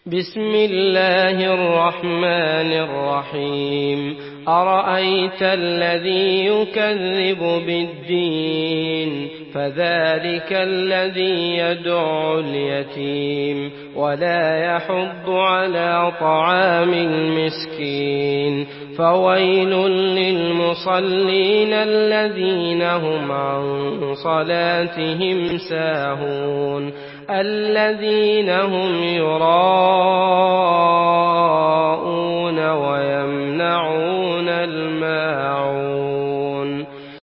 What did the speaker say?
بسم الله الرحمن الرحيم أرأيت الذي يكذب بالدين فذلك الذي يدعو اليتيم ولا يحض على طعام المسكين فويل للمصلين الذين هم عن صلاتهم ساهون الذين هم يراءون